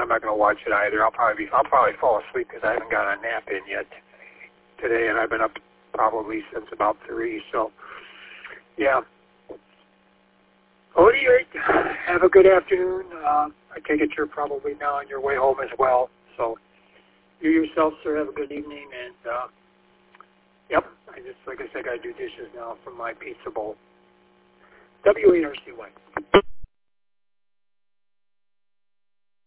I'm not going to watch it either. I'll probably fall asleep because I haven't got a nap in yet today, and I've been up probably since about 3. So, yeah. Oh, have a good afternoon. I take it you're probably now on your way home as well. So, you yourself, sir, have a good evening. And yep, like I said, I got to do dishes now from my pizza bowl. W-A-R-C-Y.